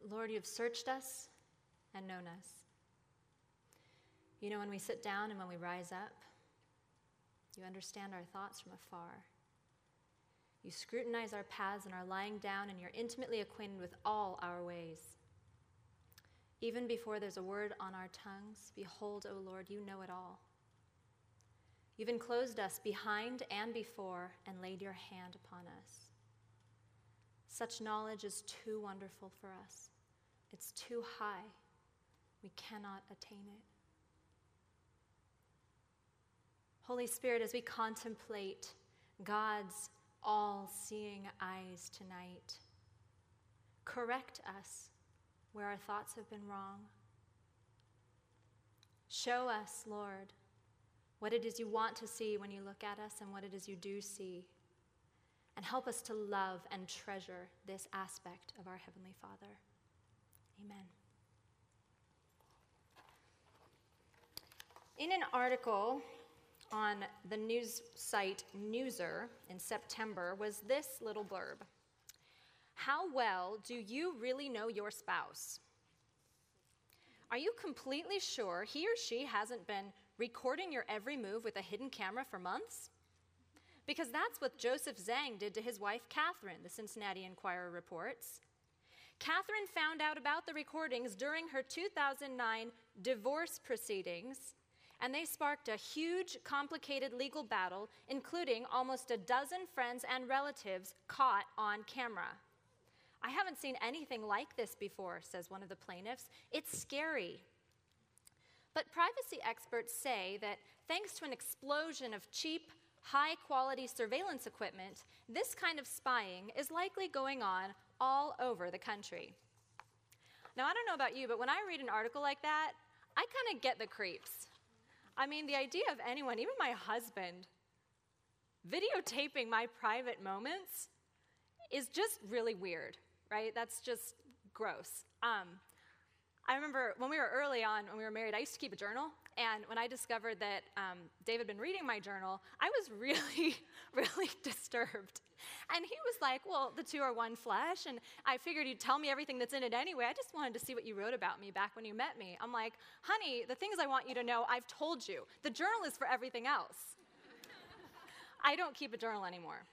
Lord, you've searched us and known us. You know when we sit down and when we rise up. You understand our thoughts from afar. You scrutinize our paths and our lying down, and you're intimately acquainted with all our ways. Even before there's a word on our tongues, behold, O Lord, you know it all. You've enclosed us behind and before and laid your hand upon us. Such knowledge is too wonderful for us. It's too high. We cannot attain it. Holy Spirit, as we contemplate God's all-seeing eyes tonight, correct us where our thoughts have been wrong. Show us, Lord, what it is you want to see when you look at us and what it is you do see. And help us to love and treasure this aspect of our Heavenly Father. Amen. In an article on the news site Newser in September was this little blurb. How well do you really know your spouse? Are you completely sure he or she hasn't been recording your every move with a hidden camera for months? Because that's what Joseph Zhang did to his wife, Catherine, the Cincinnati Enquirer reports. Catherine found out about the recordings during her 2009 divorce proceedings, and they sparked a huge, complicated legal battle, including almost a dozen friends and relatives caught on camera. I haven't seen anything like this before, says one of the plaintiffs. It's scary. But privacy experts say that thanks to an explosion of cheap, high-quality surveillance equipment, this kind of spying is likely going on all over the country. Now, I don't know about you, but when I read an article like that, I kind of get the creeps. I mean, the idea of anyone, even my husband, videotaping my private moments is just really weird, right? That's just gross. I remember when we were early on, when we were married, I used to keep a journal. And when I discovered that Dave had been reading my journal, I was really, really disturbed. And he was like, well, the two are one flesh, and I figured you'd tell me everything that's in it anyway. I just wanted to see what you wrote about me back when you met me. I'm like, honey, the things I want you to know, I've told you. The journal is for everything else. I don't keep a journal anymore.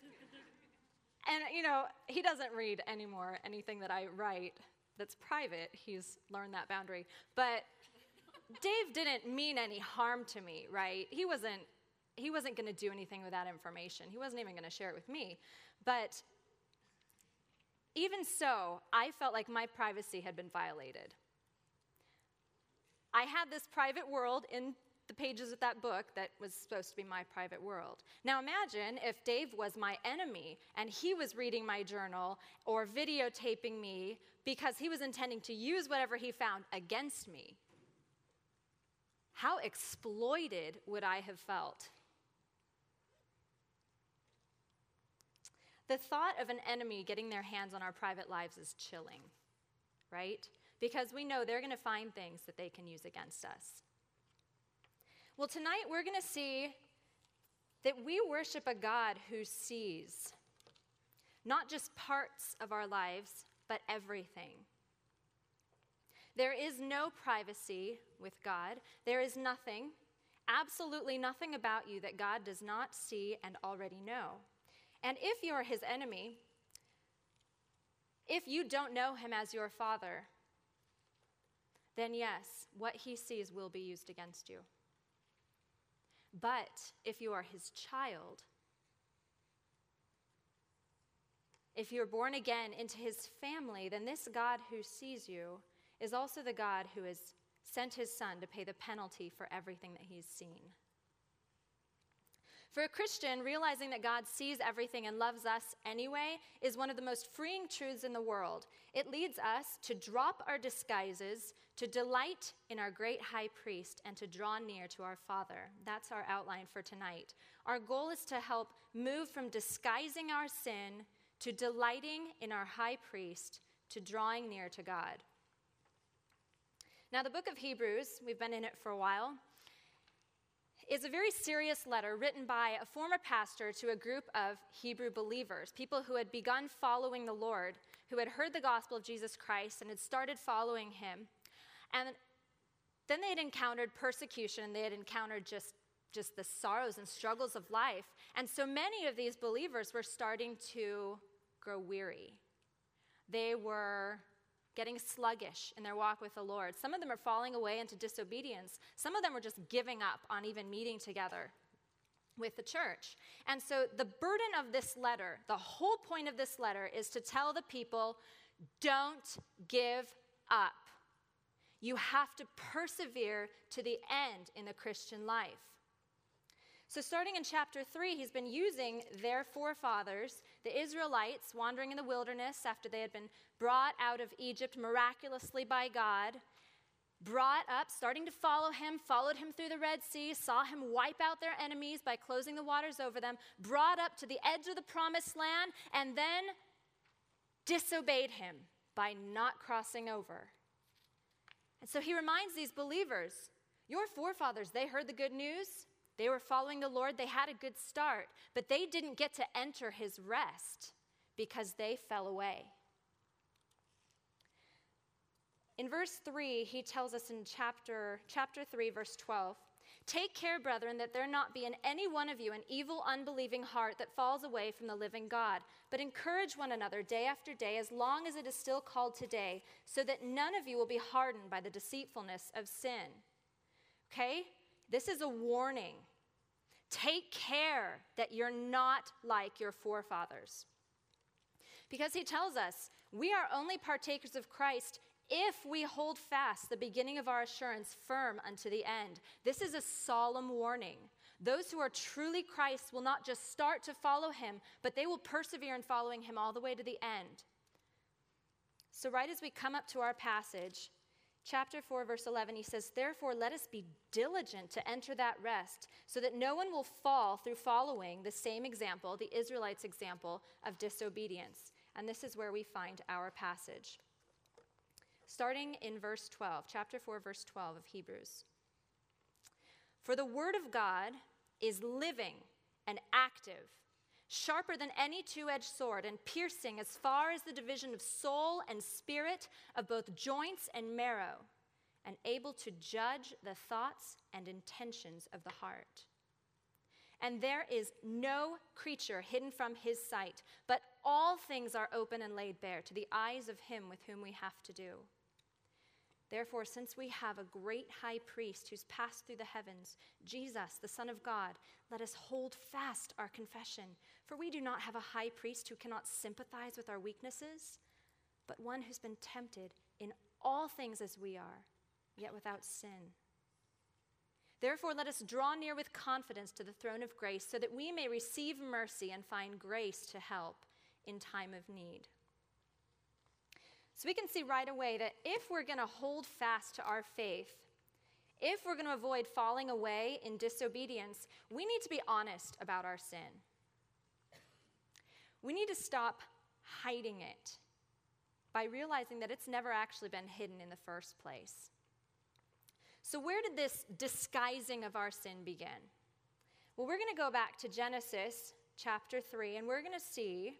And, you know, he doesn't read anymore anything that I write that's private. He's learned that boundary. But Dave didn't mean any harm to me, right? He wasn't going to do anything with that information. He wasn't even going to share it with me. But even so, I felt like my privacy had been violated. I had this private world in the pages of that book that was supposed to be my private world. Now imagine if Dave was my enemy and he was reading my journal or videotaping me because he was intending to use whatever he found against me. How exploited would I have felt? The thought of an enemy getting their hands on our private lives is chilling, right? Because we know they're going to find things that they can use against us. Well, tonight we're going to see that we worship a God who sees not just parts of our lives, but everything. There is no privacy with God. There is nothing, absolutely nothing about you that God does not see and already know. And if you're his enemy, if you don't know him as your father, then yes, what he sees will be used against you. But if you are his child, if you're born again into his family, then this God who sees you is also the God who has sent his son to pay the penalty for everything that he's seen. For a Christian, realizing that God sees everything and loves us anyway is one of the most freeing truths in the world. It leads us to drop our disguises, to delight in our great high priest, and to draw near to our Father. That's our outline for tonight. Our goal is to help move from disguising our sin to delighting in our high priest, to drawing near to God. Now, the book of Hebrews, we've been in it for a while, is a very serious letter written by a former pastor to a group of Hebrew believers, people who had begun following the Lord, who had heard the gospel of Jesus Christ and had started following him. And then they had encountered persecution. They had encountered just the sorrows and struggles of life. And so many of these believers were starting to grow weary. They were getting sluggish in their walk with the Lord. Some of them are falling away into disobedience. Some of them were just giving up on even meeting together with the church. And so the burden of this letter, the whole point of this letter, is to tell the people, don't give up. You have to persevere to the end in the Christian life. So starting in chapter 3, he's been using their forefathers, the Israelites, wandering in the wilderness after they had been brought out of Egypt miraculously by God, brought up, starting to follow him, followed him through the Red Sea, saw him wipe out their enemies by closing the waters over them, brought up to the edge of the promised land, and then disobeyed him by not crossing over. And so he reminds these believers, your forefathers, they heard the good news. They were following the Lord. They had a good start, but they didn't get to enter his rest because they fell away. In verse 3, he tells us in chapter 3, verse 12, take care, brethren, that there not be in any one of you an evil, unbelieving heart that falls away from the living God, but encourage one another day after day, as long as it is still called today, so that none of you will be hardened by the deceitfulness of sin. Okay? This is a warning. Take care that you're not like your forefathers. Because he tells us, we are only partakers of Christ if we hold fast the beginning of our assurance firm unto the end. This is a solemn warning. Those who are truly Christ will not just start to follow him, but they will persevere in following him all the way to the end. So right as we come up to our passage, chapter 4, verse 11, he says, therefore, let us be diligent to enter that rest, so that no one will fall through following the same example, the Israelites' example of disobedience. And this is where we find our passage. Starting in verse 12, chapter 4, verse 12 of Hebrews. For the word of God is living and active, sharper than any two-edged sword, and piercing as far as the division of soul and spirit, of both joints and marrow, and able to judge the thoughts and intentions of the heart. And there is no creature hidden from his sight, but all things are open and laid bare to the eyes of him with whom we have to do. Therefore, since we have a great high priest who's passed through the heavens, Jesus, the Son of God, let us hold fast our confession. For we do not have a high priest who cannot sympathize with our weaknesses, but one who's been tempted in all things as we are, yet without sin. Therefore, let us draw near with confidence to the throne of grace, so that we may receive mercy and find grace to help in time of need. So we can see right away that if we're going to hold fast to our faith, if we're going to avoid falling away in disobedience, we need to be honest about our sin. We need to stop hiding it by realizing that it's never actually been hidden in the first place. So where did this disguising of our sin begin? Well, we're going to go back to Genesis chapter 3, and we're going to see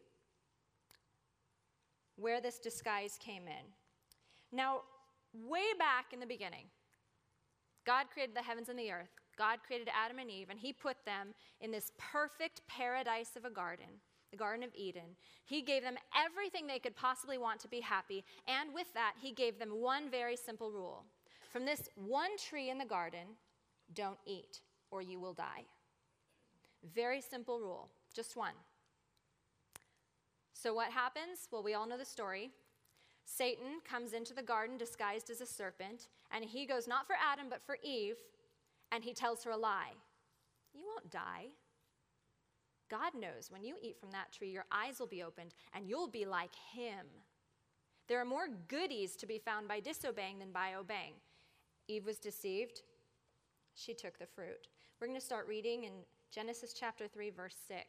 where this disguise came in. Now, way back in the beginning, God created the heavens and the earth. God created Adam and Eve, and he put them in this perfect paradise of a garden, the Garden of Eden. He gave them everything they could possibly want to be happy, and with that, he gave them one very simple rule. From this one tree in the garden, don't eat, or you will die. Very simple rule, just one. So what happens? Well, we all know the story. Satan comes into the garden disguised as a serpent, and he goes not for Adam, but for Eve, and he tells her a lie. You won't die. God knows when you eat from that tree, your eyes will be opened, and you'll be like him. There are more goodies to be found by disobeying than by obeying. Eve was deceived. She took the fruit. We're going to start reading in Genesis chapter 3, verse 6.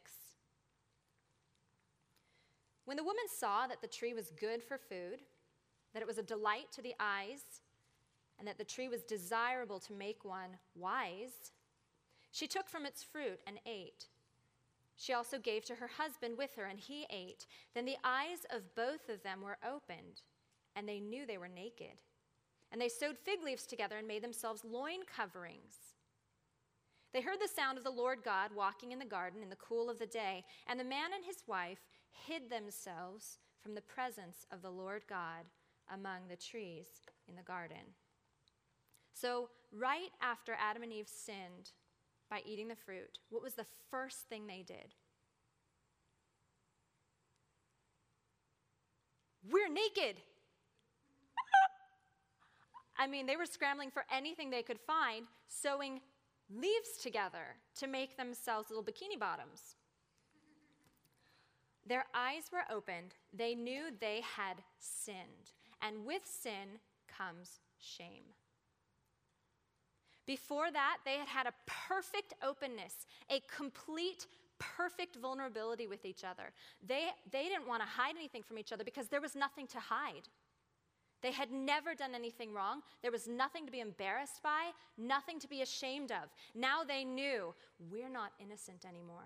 When the woman saw that the tree was good for food, that it was a delight to the eyes, and that the tree was desirable to make one wise, She took from its fruit and ate. She also gave to her husband with her, and he ate. Then the eyes of both of them were opened, and they knew they were naked. And they sewed fig leaves together and made themselves loin coverings. They heard the sound of the Lord God walking in the garden in the cool of the day, and the man and his wife hid themselves from the presence of the Lord God among the trees in the garden. So, right after Adam and Eve sinned by eating the fruit, what was the first thing they did? We're naked. I mean, they were scrambling for anything they could find, sewing leaves together to make themselves little bikini bottoms. Their eyes were opened. They knew they had sinned. And with sin comes shame. Before that, they had had a perfect openness, a complete, perfect vulnerability with each other. They didn't want to hide anything from each other because there was nothing to hide. They had never done anything wrong. There was nothing to be embarrassed by, nothing to be ashamed of. Now they knew we're not innocent anymore.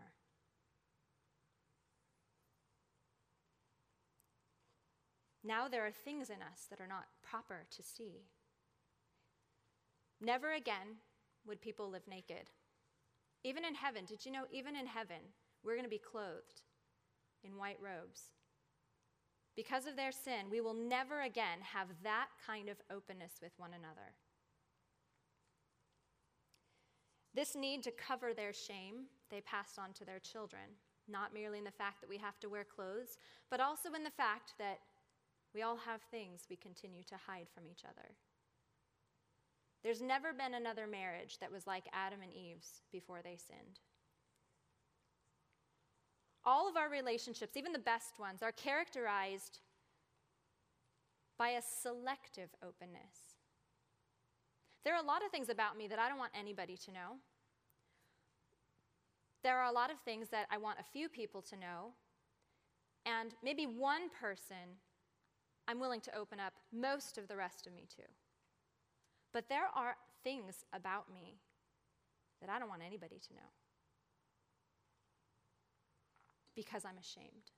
Now there are things in us that are not proper to see. Never again would people live naked. Even in heaven, did you know, even in heaven, we're going to be clothed in white robes. Because of their sin, we will never again have that kind of openness with one another. This need to cover their shame, they passed on to their children, not merely in the fact that we have to wear clothes, but also in the fact that we all have things we continue to hide from each other. There's never been another marriage that was like Adam and Eve's before they sinned. All of our relationships, even the best ones, are characterized by a selective openness. There are a lot of things about me that I don't want anybody to know. There are a lot of things that I want a few people to know, and maybe one person I'm willing to open up most of the rest of me to. But there are things about me that I don't want anybody to know because I'm ashamed.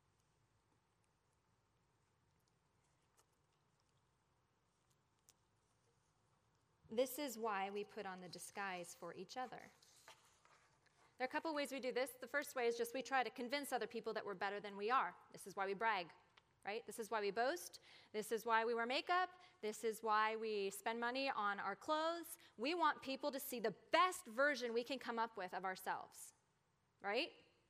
This is why we put on the disguise for each other. There are a couple ways we do this. The first way is just we try to convince other people that we're better than we are. This is why we brag. Right? This is why we boast. This is why we wear makeup. This is why we spend money on our clothes. We want people to see the best version we can come up with of ourselves. Right?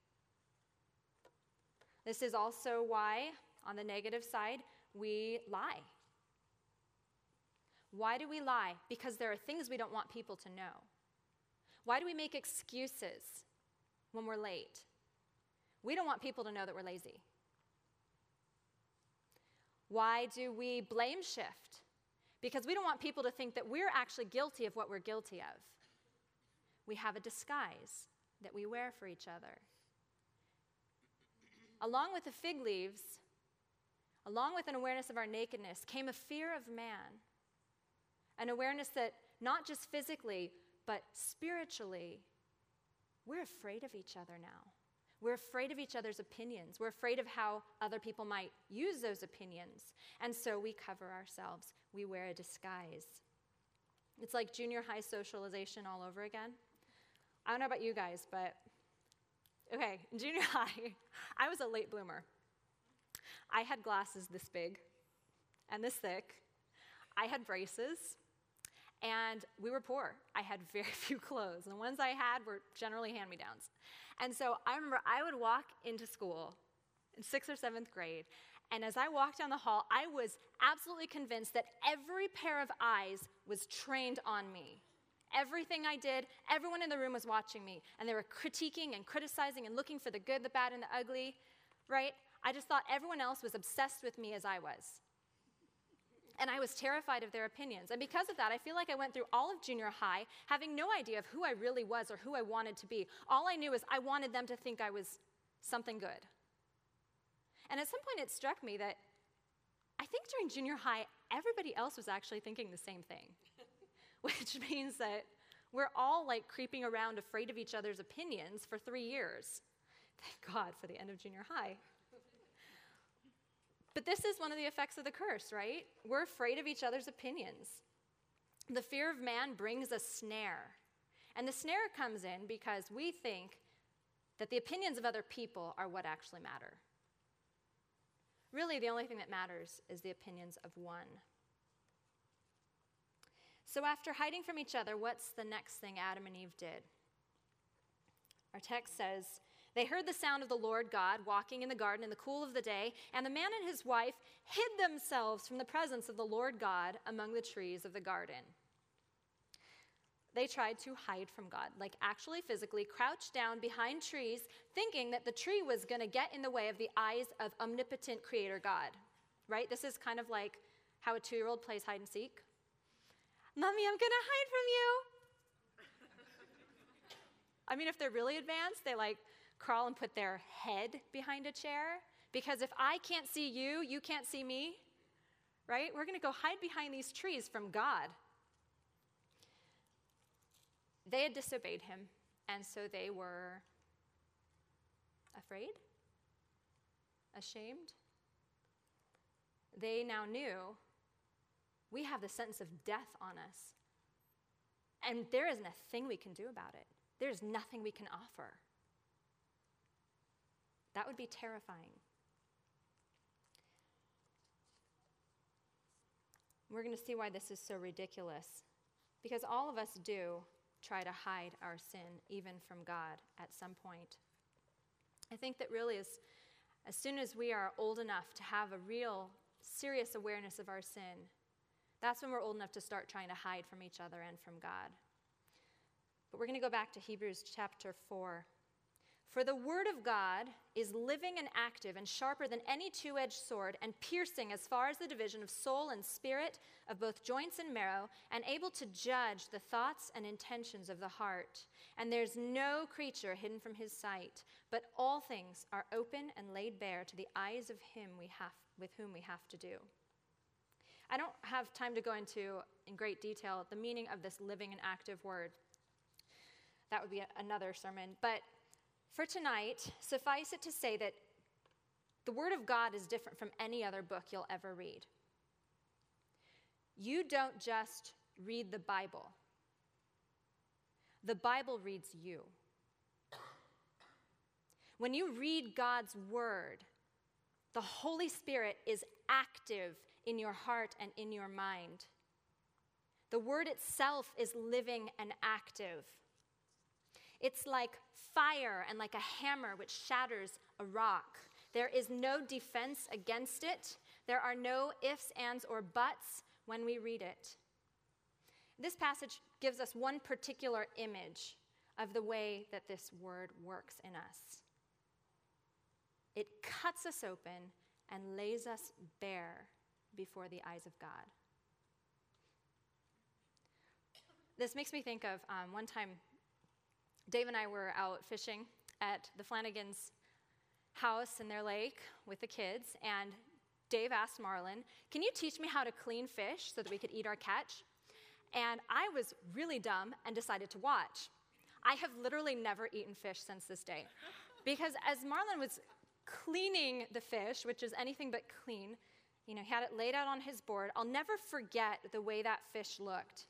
This is also why, on the negative side, we lie. Why do we lie? Because there are things we don't want people to know. Why do we make excuses when we're late? We don't want people to know that we're lazy. Why do we blame shift? Because we don't want people to think that we're actually guilty of what we're guilty of. We have a disguise that we wear for each other. Along with the fig leaves, along with an awareness of our nakedness, came a fear of man. An awareness that not just physically, but spiritually, we're afraid of each other now. We're afraid of each other's opinions. We're afraid of how other people might use those opinions. And so we cover ourselves. We wear a disguise. It's like junior high socialization all over again. I don't know about you guys, but okay, in junior high, I was a late bloomer. I had glasses this big and this thick. I had braces, and we were poor. I had very few clothes, and the ones I had were generally hand-me-downs. And so I remember I would walk into school in 6th or 7th grade, and as I walked down the hall, I was absolutely convinced that every pair of eyes was trained on me. Everything I did, everyone in the room was watching me, and they were critiquing and criticizing and looking for the good, the bad, and the ugly, right? I just thought everyone else was obsessed with me as I was. And I was terrified of their opinions. And because of that, I feel like I went through all of junior high having no idea of who I really was or who I wanted to be. All I knew is I wanted them to think I was something good. And at some point it struck me that I think during junior high, everybody else was actually thinking the same thing. Which means that we're all like creeping around afraid of each other's opinions for 3 years. Thank God for the end of junior high. But this is one of the effects of the curse, right? We're afraid of each other's opinions. The fear of man brings a snare. And the snare comes in because we think that the opinions of other people are what actually matter. Really, the only thing that matters is the opinions of one. So after hiding from each other, what's the next thing Adam and Eve did? Our text says, they heard the sound of the Lord God walking in the garden in the cool of the day, and the man and his wife hid themselves from the presence of the Lord God among the trees of the garden. They tried to hide from God, like actually physically crouch down behind trees, thinking that the tree was going to get in the way of the eyes of omnipotent creator God, right? This is kind of like how a 2-year-old plays hide and seek. Mommy, I'm going to hide from you. I mean, if they're really advanced, they like crawl and put their head behind a chair, because if I can't see you, you can't see me, right? We're going to go hide behind these trees from God. They had disobeyed him, and so they were afraid, ashamed. They now knew we have the sentence of death on us, and there isn't a thing we can do about it. There's nothing we can offer. That would be terrifying. We're going to see why this is so ridiculous, because all of us do try to hide our sin, even from God, at some point. I think that really as soon as we are old enough to have a real, serious awareness of our sin, that's when we're old enough to start trying to hide from each other and from God. But we're going to go back to Hebrews chapter 4. For the word of God is living and active and sharper than any two-edged sword, and piercing as far as the division of soul and spirit, of both joints and marrow, and able to judge the thoughts and intentions of the heart. And there's no creature hidden from his sight, but all things are open and laid bare to the eyes of him with whom we have to do. I don't have time to go into in great detail the meaning of this living and active word. That would be another sermon. But for tonight, suffice it to say that the Word of God is different from any other book you'll ever read. You don't just read the Bible. The Bible reads you. When you read God's Word, the Holy Spirit is active in your heart and in your mind. The Word itself is living and active. It's like fire and like a hammer which shatters a rock. There is no defense against it. There are no ifs, ands, or buts when we read it. This passage gives us one particular image of the way that this word works in us. It cuts us open and lays us bare before the eyes of God. This makes me think of one time Dave and I were out fishing at the Flanagan's house in their lake with the kids, and Dave asked Marlon, "Can you teach me how to clean fish so that we could eat our catch?" And I was really dumb and decided to watch. I have literally never eaten fish since this day, because as Marlon was cleaning the fish, which is anything but clean, he had it laid out on his board, I'll never forget the way that fish looked.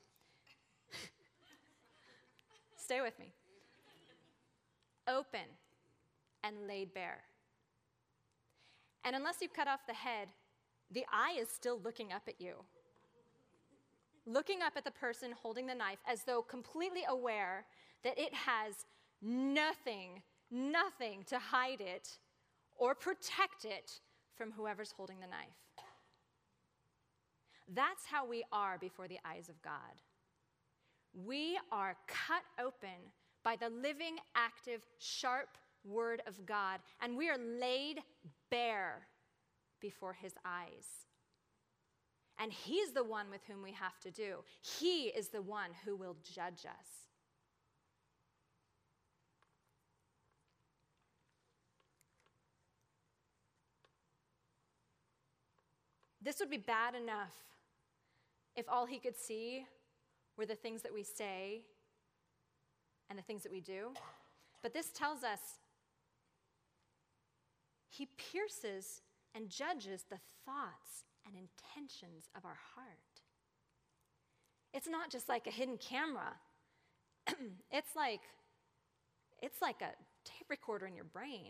Stay with me. Open and laid bare. And unless you cut off the head, the eye is still looking up at you. Looking up at the person holding the knife as though completely aware that it has nothing to hide it or protect it from whoever's holding the knife. That's how we are before the eyes of God. We are cut open by the living, active, sharp word of God, and we are laid bare before his eyes. And he's the one with whom we have to do. He is the one who will judge us. This would be bad enough if all he could see were the things that we say and the things that we do. But this tells us he pierces and judges the thoughts and intentions of our heart. It's not just like a hidden camera. It's like a tape recorder in your brain.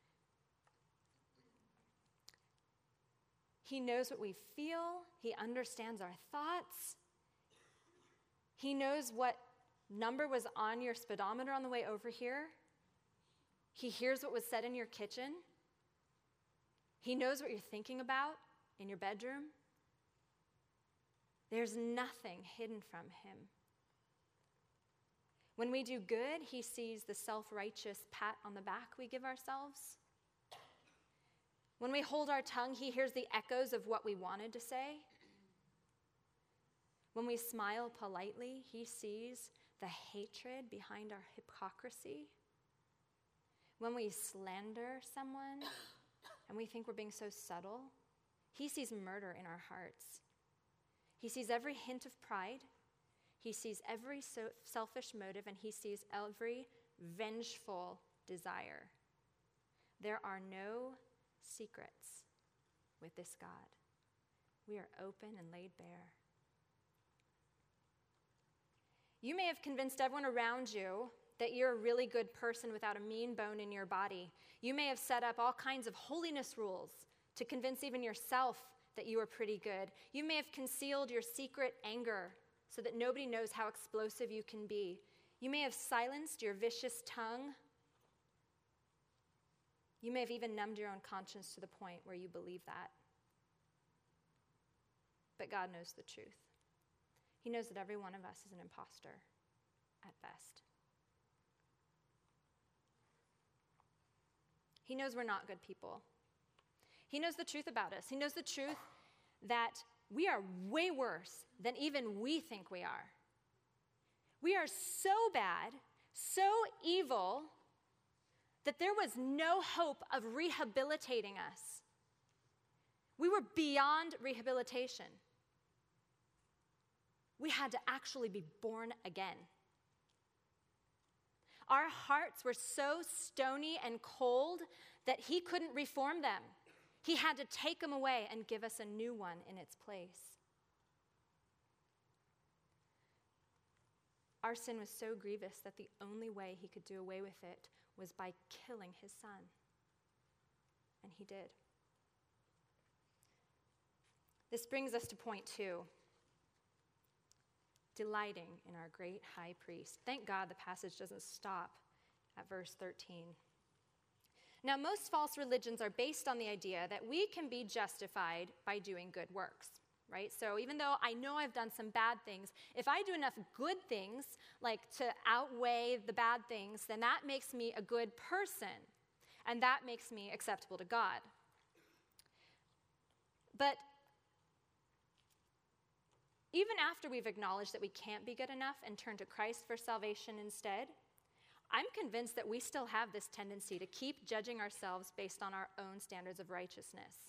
He knows what we feel. He understands our thoughts. He knows what number was on your speedometer on the way over here. He hears what was said in your kitchen. He knows what you're thinking about in your bedroom. There's nothing hidden from him. When we do good, he sees the self-righteous pat on the back we give ourselves. When we hold our tongue, he hears the echoes of what we wanted to say. When we smile politely, he sees the hatred behind our hypocrisy. When we slander someone and we think we're being so subtle, he sees murder in our hearts. He sees every hint of pride. He sees every selfish motive, and he sees every vengeful desire. There are no secrets with this God. We are open and laid bare. You may have convinced everyone around you that you're a really good person without a mean bone in your body. You may have set up all kinds of holiness rules to convince even yourself that you are pretty good. You may have concealed your secret anger so that nobody knows how explosive you can be. You may have silenced your vicious tongue. You may have even numbed your own conscience to the point where you believe that. But God knows the truth. He knows that every one of us is an imposter at best. He knows we're not good people. He knows the truth about us. He knows the truth that we are way worse than even we think we are. We are so bad, so evil, that there was no hope of rehabilitating us. We were beyond rehabilitation. We had to actually be born again. Our hearts were so stony and cold that he couldn't reform them. He had to take them away and give us a new one in its place. Our sin was so grievous that the only way he could do away with it was by killing his son. And he did. This brings us to point 2. Delighting in our great high priest. Thank God the passage doesn't stop at verse 13. Now, most false religions are based on the idea that we can be justified by doing good works, right? So even though I know I've done some bad things, if I do enough good things, like to outweigh the bad things, then that makes me a good person, and that makes me acceptable to God. But even after we've acknowledged that we can't be good enough and turn to Christ for salvation instead, I'm convinced that we still have this tendency to keep judging ourselves based on our own standards of righteousness.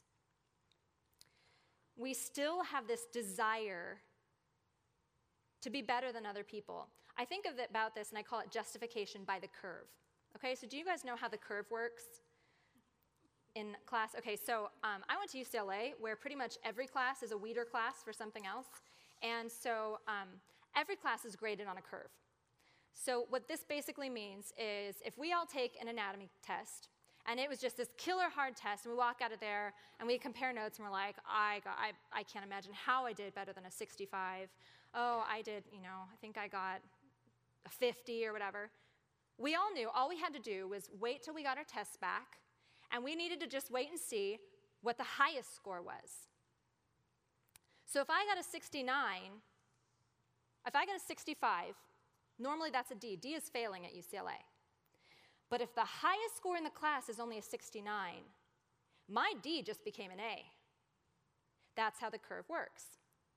We still have this desire to be better than other people. I think about this, and I call it justification by the curve. Okay, so do you guys know how the curve works in class? Okay, so I went to UCLA, where pretty much every class is a weeder class for something else. And so every class is graded on a curve. So what this basically means is if we all take an anatomy test, and it was just this killer hard test, and we walk out of there, and we compare notes, and we're like, I can't imagine how I did better than a 65. Oh, I did, I think I got a 50 or whatever. We all knew all we had to do was wait till we got our tests back, and we needed to just wait and see what the highest score was. So if I got a 69, if I got a 65, normally that's a D. D is failing at UCLA. But if the highest score in the class is only a 69, my D just became an A. That's how the curve works.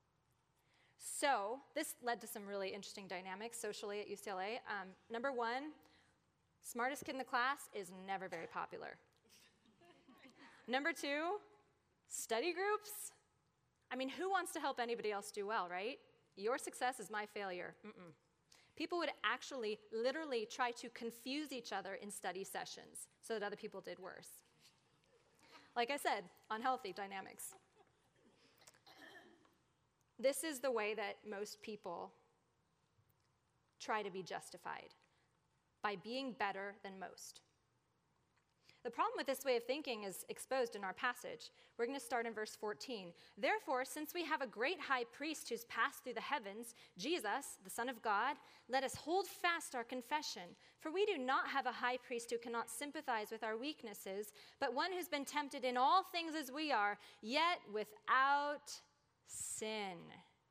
So this led to some really interesting dynamics socially at UCLA. Number one, smartest kid in the class is never very popular. Number two, study groups. I mean, who wants to help anybody else do well, right? Your success is my failure. People would actually literally try to confuse each other in study sessions so that other people did worse. Like I said, unhealthy dynamics. This is the way that most people try to be justified, by being better than most. The problem with this way of thinking is exposed in our passage. We're going to start in verse 14. Therefore, since we have a great high priest who's passed through the heavens, Jesus, the Son of God, let us hold fast our confession. For we do not have a high priest who cannot sympathize with our weaknesses, but one who's been tempted in all things as we are, yet without sin.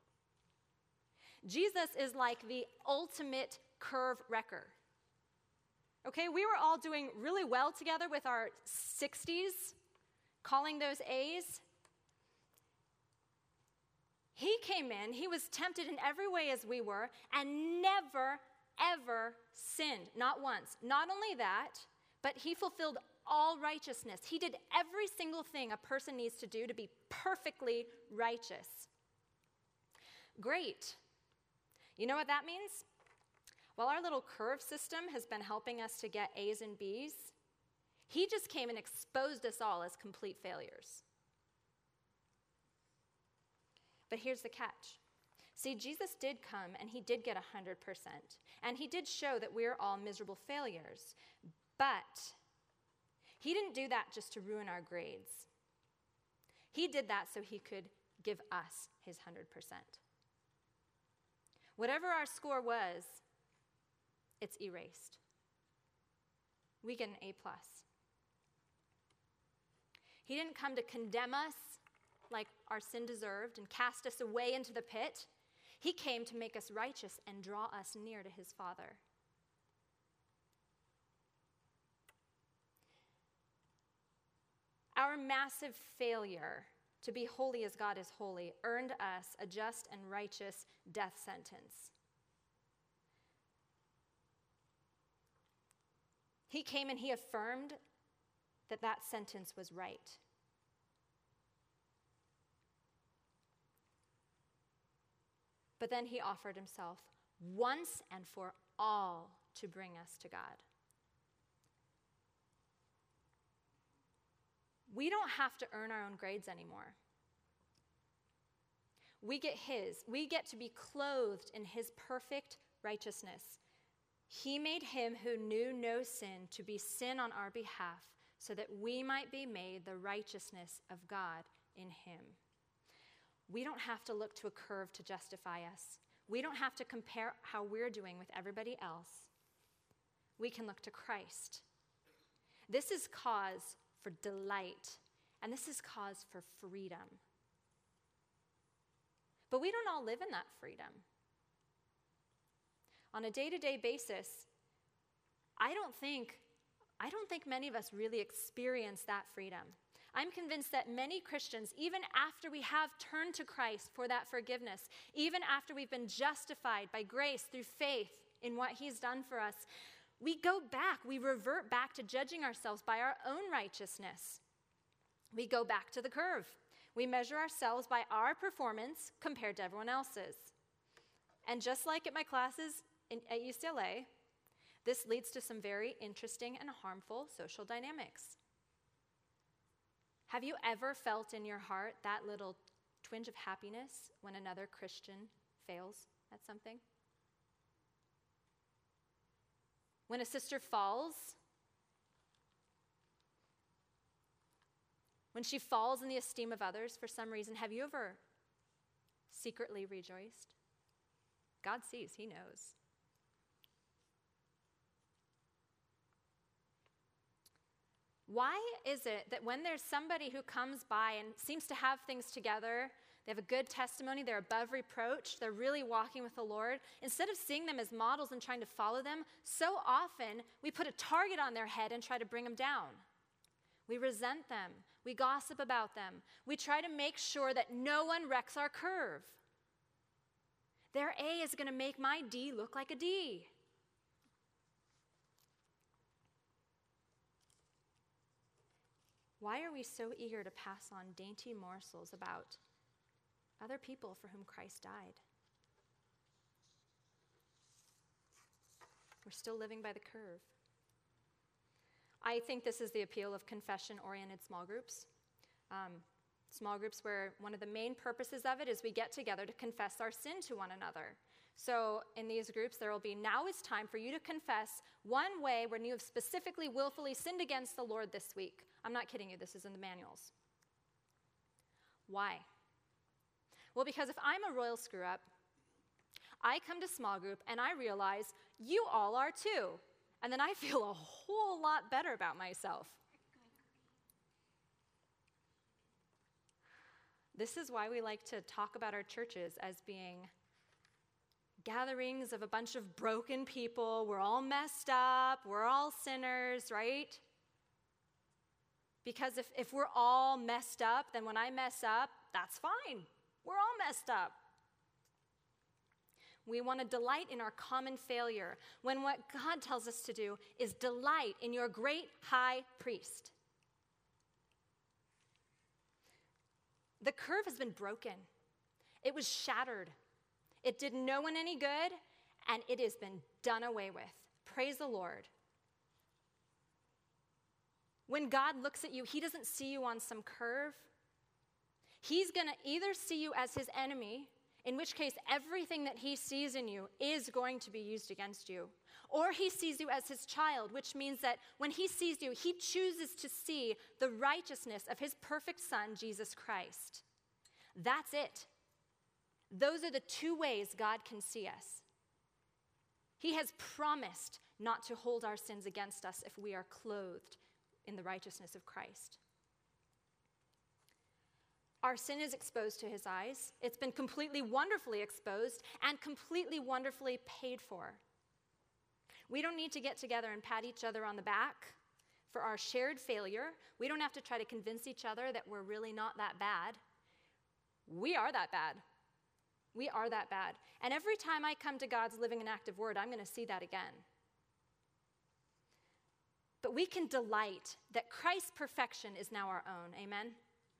Jesus is like the ultimate curve wrecker. Okay, we were all doing really well together with our 60s, calling those A's. He came in, he was tempted in every way as we were, and never, ever sinned, not once. Not only that, but he fulfilled all righteousness. He did every single thing a person needs to do to be perfectly righteous. Great. You know what that means? While our little curve system has been helping us to get A's and B's, he just came and exposed us all as complete failures. But here's the catch. See, Jesus did come and he did get 100%. And he did show that we're all miserable failures. But he didn't do that just to ruin our grades. He did that so he could give us his 100%. Whatever our score was, it's erased. We get an A+. He didn't come to condemn us like our sin deserved and cast us away into the pit. He came to make us righteous and draw us near to his Father. Our massive failure to be holy as God is holy earned us a just and righteous death sentence. He came and he affirmed that that sentence was right. But then he offered himself once and for all to bring us to God. We don't have to earn our own grades anymore. We get his. We get to be clothed in his perfect righteousness. He made him who knew no sin to be sin on our behalf so that we might be made the righteousness of God in him. We don't have to look to a curve to justify us. We don't have to compare how we're doing with everybody else. We can look to Christ. This is cause for delight, and this is cause for freedom. But we don't all live in that freedom. On a day-to-day basis, I don't think many of us really experience that freedom. I'm convinced that many Christians, even after we have turned to Christ for that forgiveness, even after we've been justified by grace through faith in what he's done for us, we go back, we revert back to judging ourselves by our own righteousness. We go back to the curve. We measure ourselves by our performance compared to everyone else's. And just like at my classes at UCLA, this leads to some very interesting and harmful social dynamics. Have you ever felt in your heart that little twinge of happiness when another Christian fails at something? When a sister falls? When she falls in the esteem of others for some reason, have you ever secretly rejoiced? God sees, he knows. Why is it that when there's somebody who comes by and seems to have things together, they have a good testimony, they're above reproach, they're really walking with the Lord, instead of seeing them as models and trying to follow them, so often we put a target on their head and try to bring them down. We resent them. We gossip about them. We try to make sure that no one wrecks our curve. Their A is going to make my D look like a D. Why are we so eager to pass on dainty morsels about other people for whom Christ died? We're still living by the curve. I think this is the appeal of confession-oriented small groups. Small groups where one of the main purposes of it is we get together to confess our sin to one another. So in these groups, there will be, now is time for you to confess one way when you have specifically willfully sinned against the Lord this week. I'm not kidding you, this is in the manuals. Why? Well, because if I'm a royal screw-up, I come to small group and I realize you all are too. And then I feel a whole lot better about myself. This is why we like to talk about our churches as being gatherings of a bunch of broken people. We're all messed up. We're all sinners, right? Because if we're all messed up, then when I mess up, that's fine. We're all messed up. We want to delight in our common failure when what God tells us to do is delight in your great high priest. The curve has been broken. It was shattered. It did no one any good, and it has been done away with. Praise the Lord. When God looks at you, he doesn't see you on some curve. He's going to either see you as his enemy, in which case everything that he sees in you is going to be used against you, or he sees you as his child, which means that when he sees you, he chooses to see the righteousness of his perfect Son, Jesus Christ. That's it. Those are the two ways God can see us. He has promised not to hold our sins against us if we are clothed in the righteousness of Christ. Our sin is exposed to his eyes. It's been completely wonderfully exposed and completely wonderfully paid for. We don't need to get together and pat each other on the back for our shared failure. We don't have to try to convince each other that we're really not that bad. We are that bad. We are that bad. And every time I come to God's living and active word, I'm going to see that again. But we can delight that Christ's perfection is now our own. Amen?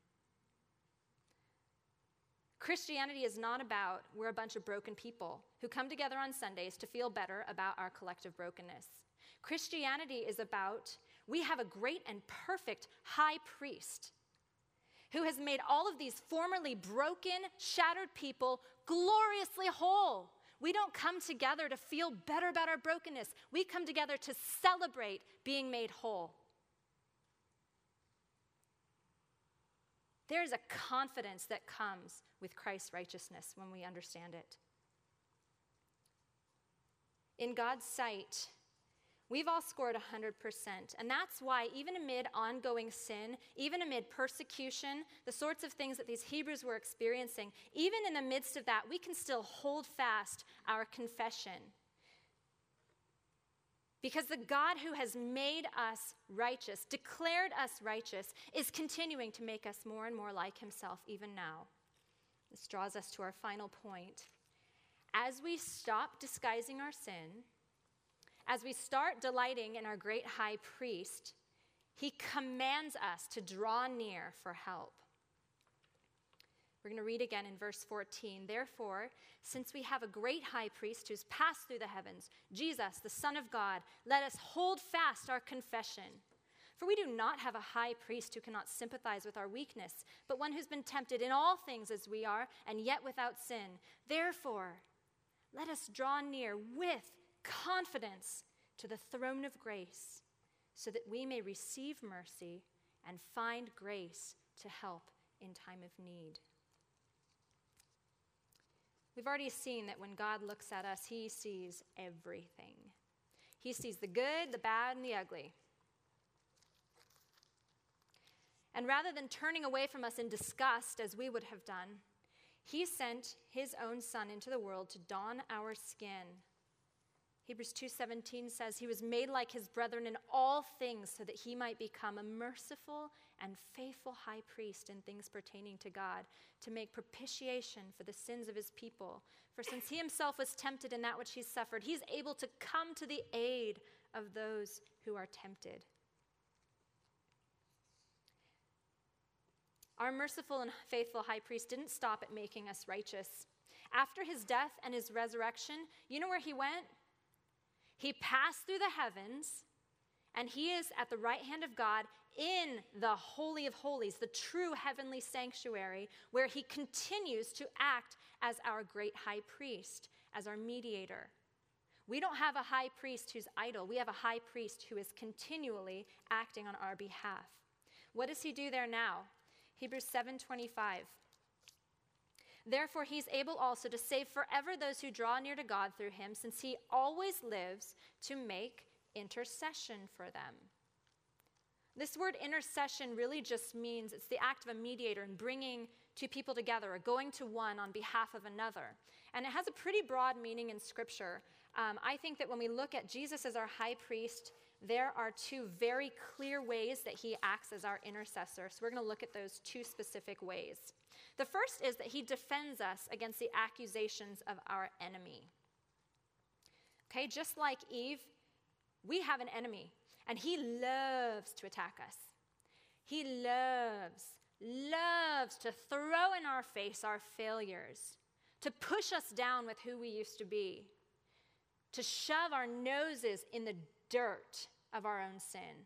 Christianity is not about we're a bunch of broken people who come together on Sundays to feel better about our collective brokenness. Christianity is about we have a great and perfect high priest who has made all of these formerly broken, shattered people gloriously whole. We don't come together to feel better about our brokenness. We come together to celebrate being made whole. There is a confidence that comes with Christ's righteousness when we understand it. In God's sight, we've all scored 100%, and that's why even amid ongoing sin, even amid persecution, the sorts of things that these Hebrews were experiencing, even in the midst of that, we can still hold fast our confession. Because the God who has made us righteous, declared us righteous, is continuing to make us more and more like himself even now. This draws us to our final point. As we stop disguising our sin, as we start delighting in our great high priest, he commands us to draw near for help. We're going to read again in verse 14. Therefore, since we have a great high priest who's passed through the heavens, Jesus, the Son of God, let us hold fast our confession. For we do not have a high priest who cannot sympathize with our weakness, but one who's been tempted in all things as we are, and yet without sin. Therefore, let us draw near with confidence to the throne of grace, so that we may receive mercy and find grace to help in time of need. We've already seen that when God looks at us, he sees everything. He sees the good, the bad, and the ugly. And rather than turning away from us in disgust, as we would have done, he sent his own Son into the world to don our skin. Hebrews 2:17 says, he was made like his brethren in all things so that he might become a merciful and faithful high priest in things pertaining to God, to make propitiation for the sins of his people. For since he himself was tempted in that which he suffered, he's able to come to the aid of those who are tempted. Our merciful and faithful high priest didn't stop at making us righteous. After his death and his resurrection, you know where he went? He passed through the heavens, and he is at the right hand of God in the Holy of Holies, the true heavenly sanctuary, where he continues to act as our great high priest, as our mediator. We don't have a high priest who's idle. We have a high priest who is continually acting on our behalf. What does he do there now? Hebrews 7:25. Therefore, he's able also to save forever those who draw near to God through him, since he always lives to make intercession for them. This word intercession really just means it's the act of a mediator in bringing two people together or going to one on behalf of another. And it has a pretty broad meaning in Scripture. I think that when we look at Jesus as our high priest, there are two very clear ways that he acts as our intercessor. So we're going to look at those two specific ways. The first is that he defends us against the accusations of our enemy. Okay, just like Eve, we have an enemy, and he loves to attack us. He loves to throw in our face our failures, to push us down with who we used to be, to shove our noses in the dirt of our own sin.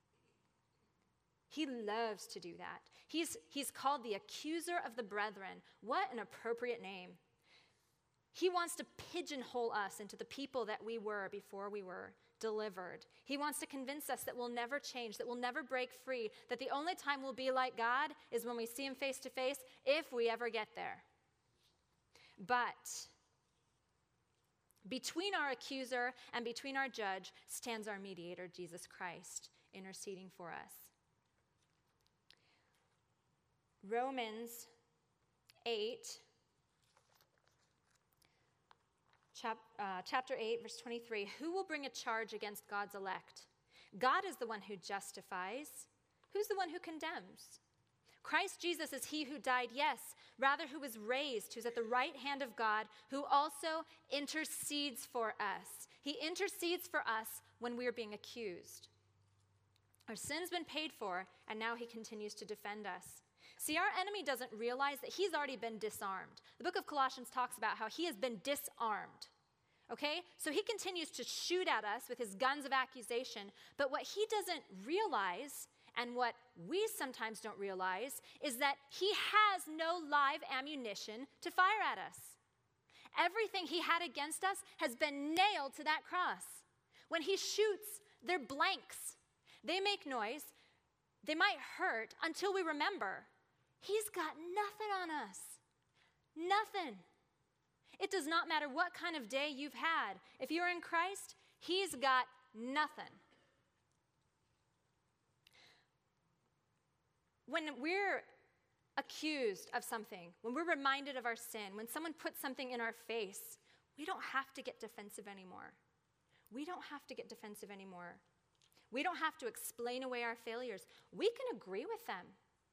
He loves to do that. He's called the accuser of the brethren. What an appropriate name. He wants to pigeonhole us into the people that we were before we were delivered. He wants to convince us that we'll never change, that we'll never break free, that the only time we'll be like God is when we see him face to face, if we ever get there. But between our accuser and between our judge stands our mediator, Jesus Christ, interceding for us. Romans 8, chapter 8, verse 23. Who will bring a charge against God's elect? God is the one who justifies. Who's the one who condemns? Christ Jesus is he who died, yes, rather who was raised, who's at the right hand of God, who also intercedes for us. He intercedes for us when we are being accused. Our sin's been paid for, and now he continues to defend us. See, our enemy doesn't realize that he's already been disarmed. The book of Colossians talks about how he has been disarmed. Okay? So he continues to shoot at us with his guns of accusation, but what he doesn't realize, and what we sometimes don't realize, is that he has no live ammunition to fire at us. Everything he had against us has been nailed to that cross. When he shoots, they're blanks. They make noise. They might hurt until we remember. He's got nothing on us. Nothing. It does not matter what kind of day you've had. If you're in Christ, he's got nothing. When we're accused of something, when we're reminded of our sin, when someone puts something in our face, we don't have to get defensive anymore. We don't have to get defensive anymore. We don't have to explain away our failures. We can agree with them.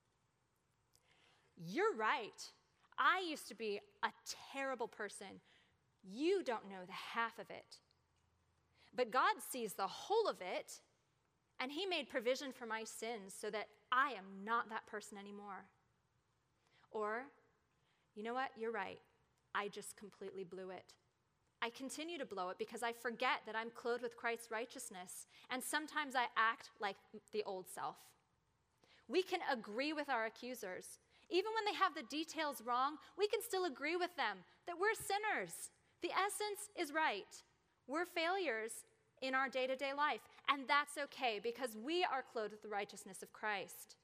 You're right. I used to be a terrible person. You don't know the half of it. But God sees the whole of it, and he made provision for my sins so that I am not that person anymore. Or, you know what? You're right. I just completely blew it. I continue to blow it because I forget that I'm clothed with Christ's righteousness, and sometimes I act like the old self. We can agree with our accusers. Even when they have the details wrong, we can still agree with them that we're sinners. The essence is right. We're failures in our day-to-day life, and that's okay because we are clothed with the righteousness of Christ.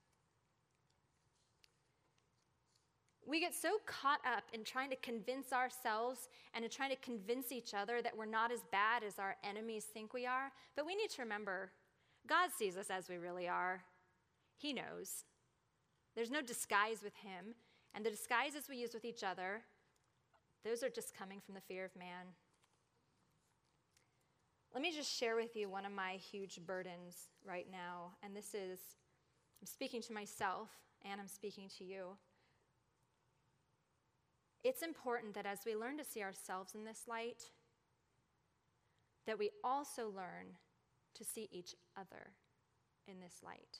We get so caught up in trying to convince ourselves and in trying to convince each other that we're not as bad as our enemies think we are, but we need to remember, God sees us as we really are. He knows. There's no disguise with him, and the disguises we use with each other, those are just coming from the fear of man. Let me just share with you one of my huge burdens right now, and this is, I'm speaking to myself, and I'm speaking to you. It's important that as we learn to see ourselves in this light, that we also learn to see each other in this light.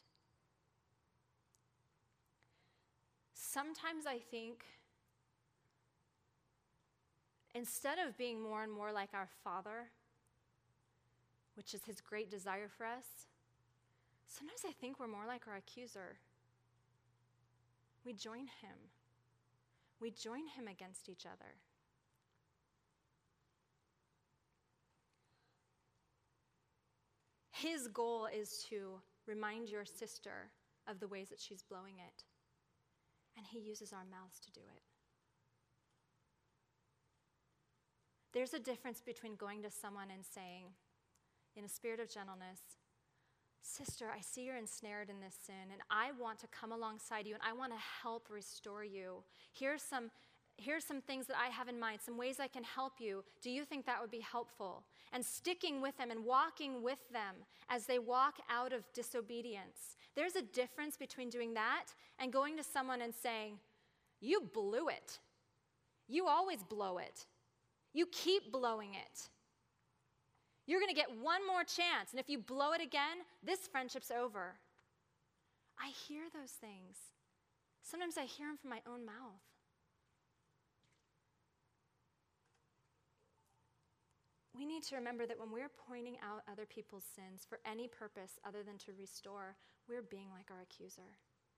Sometimes I think instead of being more and more like our Father, which is his great desire for us, sometimes I think we're more like our accuser. We join him. We join him against each other. His goal is to remind your sister of the ways that she's blowing it. And he uses our mouths to do it. There's a difference between going to someone and saying, in a spirit of gentleness, sister, I see you're ensnared in this sin, and I want to come alongside you, and I want to help restore you. Here's some things that I have in mind, some ways I can help you. Do you think that would be helpful? And sticking with them and walking with them as they walk out of disobedience. There's a difference between doing that and going to someone and saying, you blew it. You always blow it. You keep blowing it. You're going to get one more chance, and if you blow it again, this friendship's over. I hear those things. Sometimes I hear them from my own mouth. We need to remember that when we're pointing out other people's sins for any purpose other than to restore, we're being like our accuser.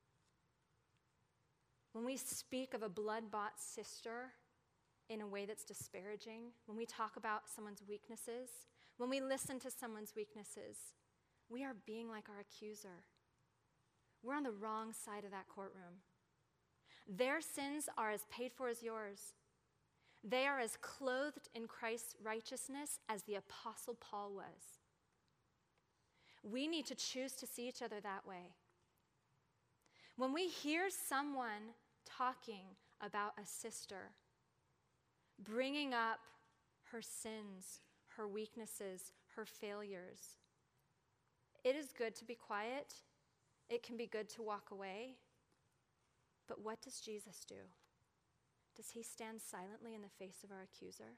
When we speak of a blood-bought sister in a way that's disparaging, when we talk about someone's weaknesses, when we listen to someone's weaknesses, we are being like our accuser. We're on the wrong side of that courtroom. Their sins are as paid for as yours. They are as clothed in Christ's righteousness as the Apostle Paul was. We need to choose to see each other that way. When we hear someone talking about a sister, bringing up her sins, her weaknesses, her failures, it is good to be quiet. It can be good to walk away. But what does Jesus do? Does he stand silently in the face of our accuser?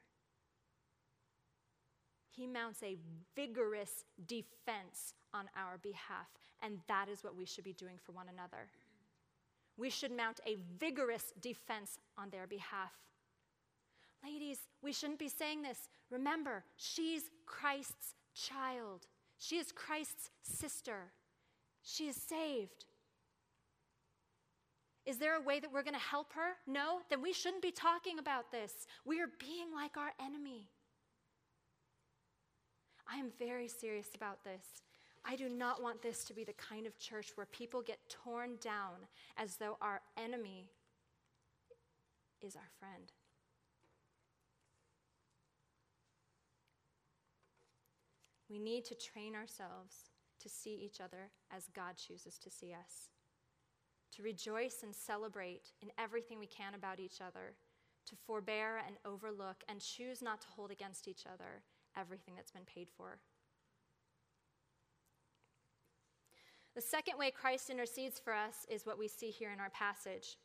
He mounts a vigorous defense on our behalf, and that is what we should be doing for one another. We should mount a vigorous defense on their behalf. Ladies, we shouldn't be saying this. Remember, she's Christ's child. She is Christ's sister. She is saved. Is there a way that we're going to help her? No? Then we shouldn't be talking about this. We are being like our enemy. I am very serious about this. I do not want this to be the kind of church where people get torn down as though our enemy is our friend. We need to train ourselves to see each other as God chooses to see us, to rejoice and celebrate in everything we can about each other, to forbear and overlook and choose not to hold against each other everything that's been paid for. The second way Christ intercedes for us is what we see here in our passage.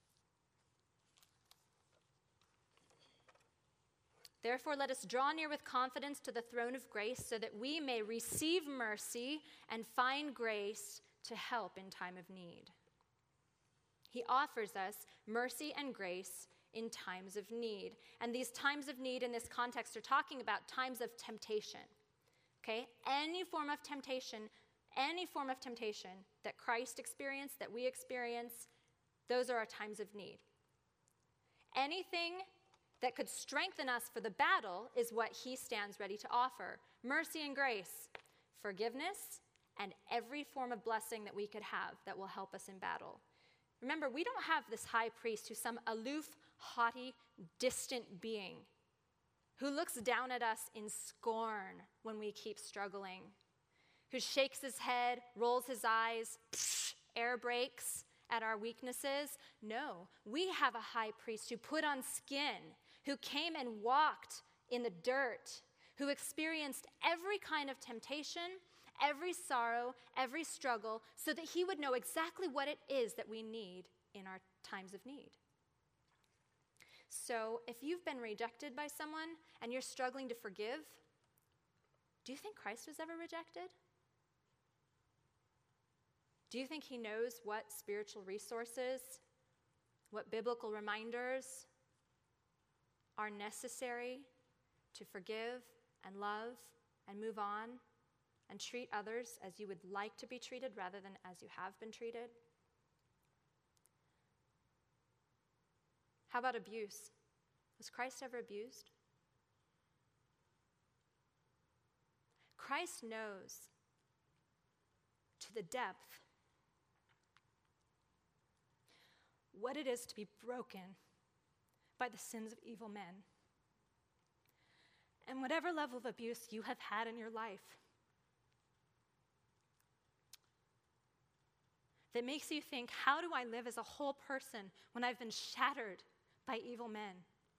Therefore, let us draw near with confidence to the throne of grace so that we may receive mercy and find grace to help in time of need. He offers us mercy and grace in times of need. And these times of need in this context are talking about times of temptation. Okay? Any form of temptation that Christ experienced, that we experience, those are our times of need. Anything that could strengthen us for the battle is what he stands ready to offer. Mercy and grace, forgiveness, and every form of blessing that we could have that will help us in battle. Remember, we don't have this high priest who's some aloof, haughty, distant being who looks down at us in scorn when we keep struggling, who shakes his head, rolls his eyes, air brakes at our weaknesses. No, we have a high priest who put on skin, who came and walked in the dirt, who experienced every kind of temptation, every sorrow, every struggle, so that he would know exactly what it is that we need in our times of need. So if you've been rejected by someone and you're struggling to forgive, do you think Christ was ever rejected? Do you think he knows what spiritual resources, what biblical reminders are necessary to forgive and love and move on and treat others as you would like to be treated rather than as you have been treated? How about abuse? Was Christ ever abused? Christ knows to the depth what it is to be broken by the sins of evil men. And whatever level of abuse you have had in your life that makes you think, how do I live as a whole person when I've been shattered by evil men?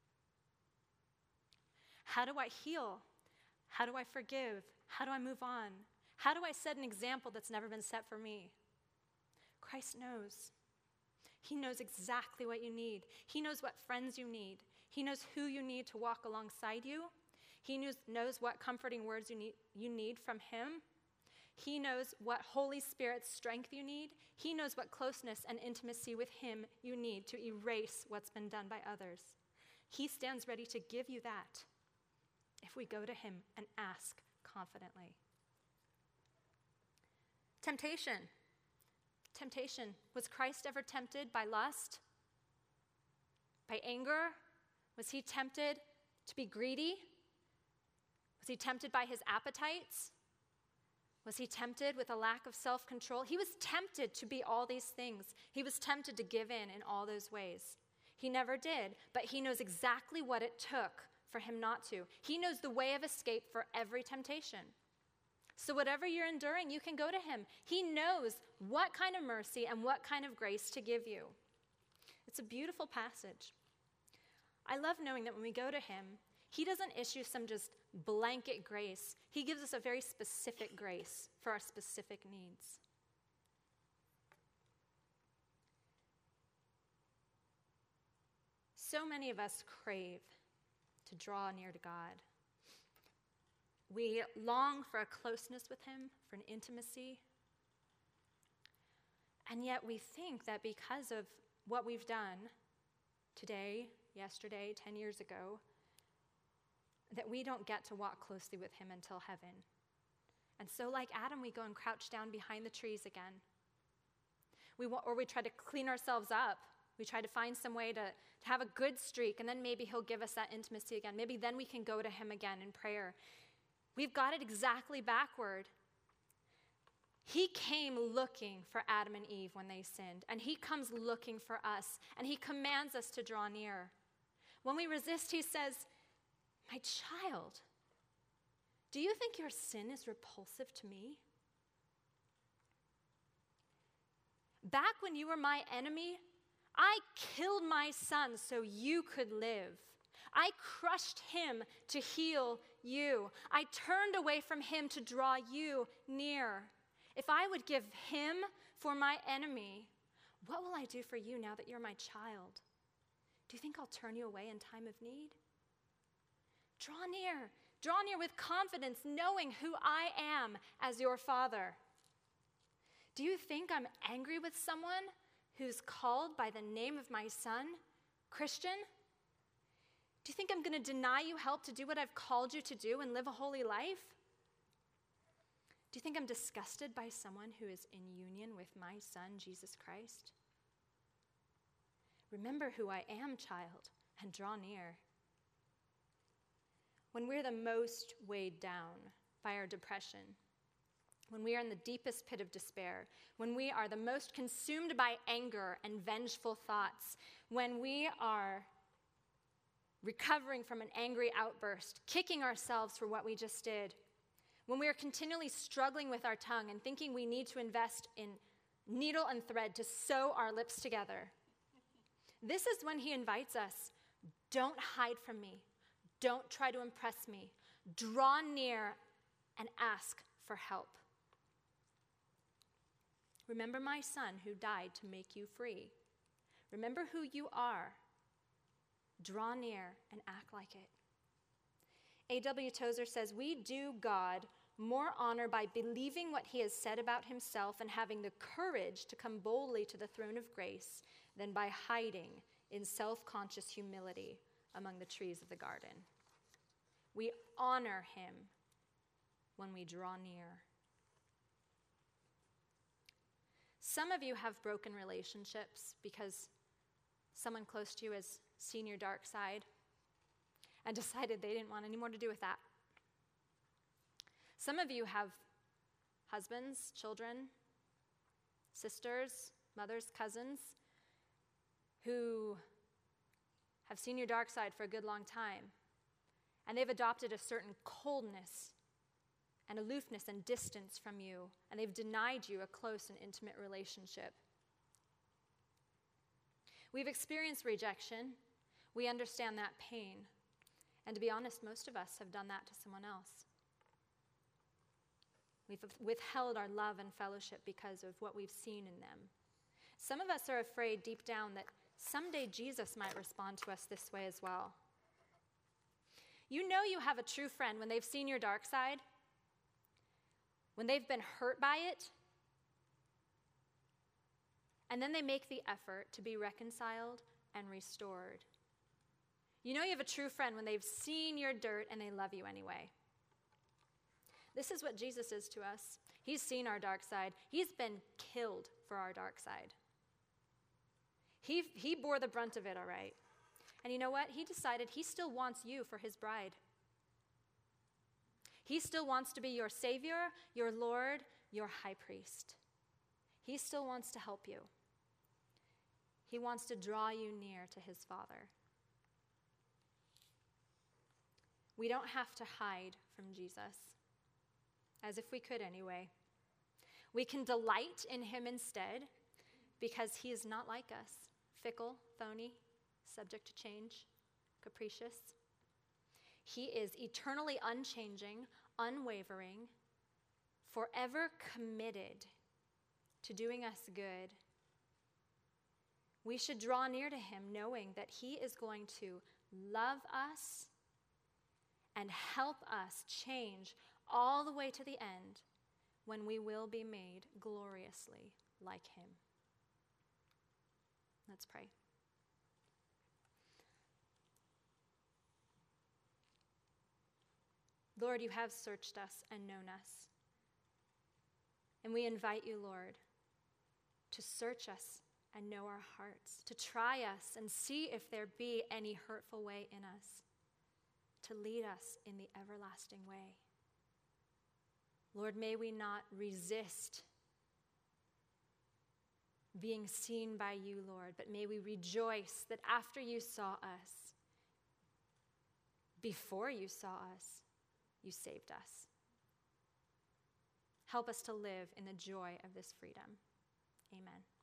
How do I heal? How do I forgive? How do I move on? How do I set an example that's never been set for me? Christ knows. He knows exactly what you need. He knows what friends you need. He knows who you need to walk alongside you. He knows what comforting words you need from him. He knows what Holy Spirit's strength you need. He knows what closeness and intimacy with him you need to erase what's been done by others. He stands ready to give you that if we go to him and ask confidently. Temptation. Temptation. Was Christ ever tempted by lust? By anger? Was he tempted to be greedy? Was he tempted by his appetites? Was he tempted with a lack of self-control? He was tempted to be all these things. He was tempted to give in all those ways. He never did, but he knows exactly what it took for him not to. He knows the way of escape for every temptation. So whatever you're enduring, you can go to him. He knows what kind of mercy and what kind of grace to give you. It's a beautiful passage. I love knowing that when we go to him, he doesn't issue some just blanket grace. He gives us a very specific grace for our specific needs. So many of us crave to draw near to God. We long for a closeness with him, for an intimacy. And yet we think that because of what we've done today, yesterday, 10 years ago, that we don't get to walk closely with him until heaven. And so like Adam, we go and crouch down behind the trees again. We try to clean ourselves up. We try to find some way to have a good streak, and then maybe he'll give us that intimacy again. Maybe then we can go to him again in prayer. We've got it exactly backward. He came looking for Adam and Eve when they sinned, and he comes looking for us, and he commands us to draw near. When we resist, he says, "My child, do you think your sin is repulsive to me? Back when you were my enemy, I killed my son so you could live. I crushed him to heal you. I turned away from him to draw you near. If I would give him for my enemy, what will I do for you now that you're my child? Do you think I'll turn you away in time of need? Draw near. Draw near with confidence, knowing who I am as your father. Do you think I'm angry with someone who's called by the name of my son, Christian? Do you think I'm going to deny you help to do what I've called you to do and live a holy life? Do you think I'm disgusted by someone who is in union with my son, Jesus Christ? Remember who I am, child, and draw near. When we're the most weighed down by our depression, when we are in the deepest pit of despair, when we are the most consumed by anger and vengeful thoughts, when we are recovering from an angry outburst, kicking ourselves for what we just did, when we are continually struggling with our tongue and thinking we need to invest in needle and thread to sew our lips together, this is when he invites us, don't hide from me. Don't try to impress me. Draw near and ask for help. Remember my son who died to make you free. Remember who you are. Draw near and act like it. A.W. Tozer says, we do God more honor by believing what he has said about himself and having the courage to come boldly to the throne of grace than by hiding in self-conscious humility among the trees of the garden. We honor him when we draw near. Some of you have broken relationships because someone close to you has seen your dark side and decided they didn't want any more to do with that. Some of you have husbands, children, sisters, mothers, cousins who have seen your dark side for a good long time, and they've adopted a certain coldness and aloofness and distance from you, and they've denied you a close and intimate relationship. We've experienced rejection. We understand that pain. And to be honest, most of us have done that to someone else. We've withheld our love and fellowship because of what we've seen in them. Some of us are afraid deep down that someday Jesus might respond to us this way as well. You know you have a true friend when they've seen your dark side, when they've been hurt by it, and then they make the effort to be reconciled and restored. You know you have a true friend when they've seen your dirt and they love you anyway. This is what Jesus is to us. He's seen our dark side. He's been killed for our dark side. He bore the brunt of it, all right. And you know what? He decided he still wants you for his bride. He still wants to be your Savior, your Lord, your high priest. He still wants to help you. He wants to draw you near to his Father. We don't have to hide from Jesus, as if we could anyway. We can delight in him instead, because he is not like us, fickle, phony, subject to change, capricious. He is eternally unchanging, unwavering, forever committed to doing us good. We should draw near to him knowing that he is going to love us and help us change all the way to the end when we will be made gloriously like him. Let's pray. Lord, you have searched us and known us. And we invite you, Lord, to search us and know our hearts, to try us and see if there be any hurtful way in us, to lead us in the everlasting way. Lord, may we not resist being seen by you, Lord, but may we rejoice that after you saw us, before you saw us, you saved us. Help us to live in the joy of this freedom. Amen.